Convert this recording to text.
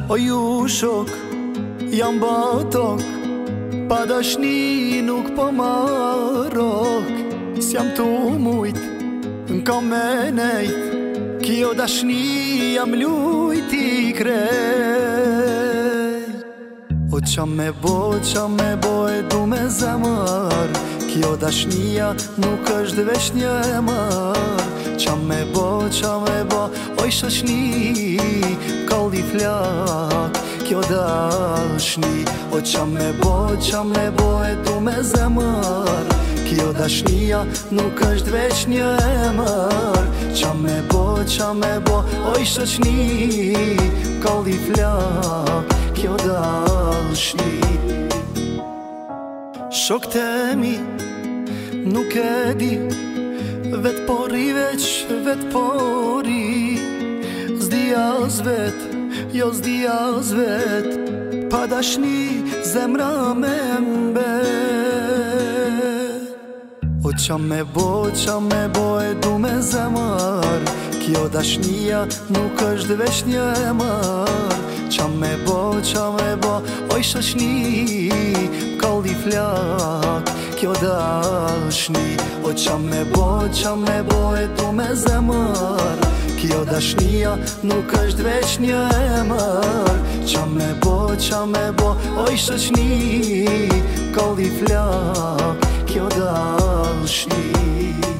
O ju shok, jam batok, pa dashni nuk po marrok. S'jam tu mujt, n'kam me nejt, kjo dashni jam lujt i krej. O qa me bo e du me zemër, kjo dashnia nuk është vesh një emër. Qa me bo, oj shoqni, kalli flak, kjo dashni. O qa me bo e du me zemër, kjo dashnia nuk është veç një emër. Qa me bo, oj shoqni, kalli flak, kjo dashni. Shokët e mi nuk e di, vet pori veç vet pori. Zdi as vet, jo zdi as vet, pa dashni zemra me mbet. O qa me bo e du me zemër, kjo dashnia nuk është veç një emër. Qa me bo, oj shoqni, kalli flak, kjo dashni. O qa me bo e du me zemër, kjo dashnia nuk është veç një emër. Qa me bo, oj shoqni, kalli flak, kjo dashni.